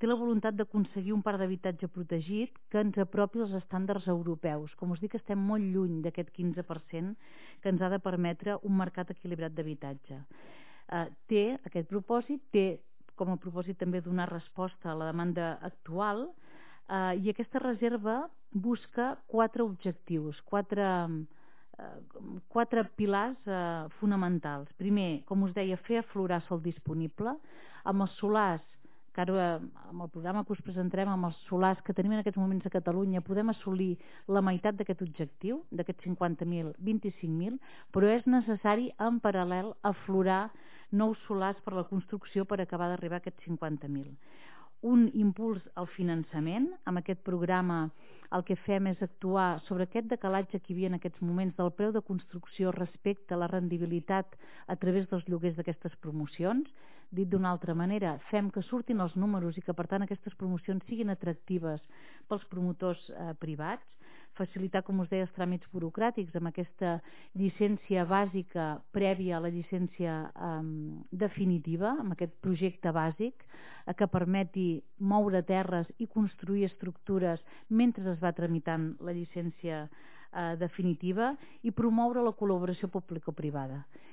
té la voluntat d'aconseguir un parc d'habitatge protegit que ens apropi als estàndards europeus. Com us dic, estem molt lluny d'aquest 15% que ens ha de permetre un mercat equilibrat d'habitatge. Té aquest propòsit, té com a propòsit també donar resposta a la demanda actual, i aquesta reserva busca 4 objectius, 4 pilars fonamentals. Primer, com us deia, fer aflorar sòl disponible. Amb els solars, que ara amb el programa que us presentarem, amb els solars que tenim en aquests moments a Catalunya, podem assolir la meitat d'aquest objectiu, d'aquests 50.000, 25.000, però és necessari en paral·lel aflorar nous solars per la construcció per acabar d'arribar a aquests 50.000. Un impuls al finançament. Amb aquest programa el que fem és actuar sobre aquest decalatge que hi havia en aquests moments del preu de construcció respecte a la rendibilitat a través dels lloguers d'aquestes promocions. Dit d'una altra manera, fem que surtin els números i que per tant aquestes promocions siguin atractives pels promotors privats. Facilitar, com us deia, els tràmits burocràtics amb aquesta llicència bàsica prèvia a la llicència definitiva, amb aquest projecte bàsic que permeti moure terres i construir estructures mentre es va tramitant la llicència definitiva, i promoure la col·laboració público-privada.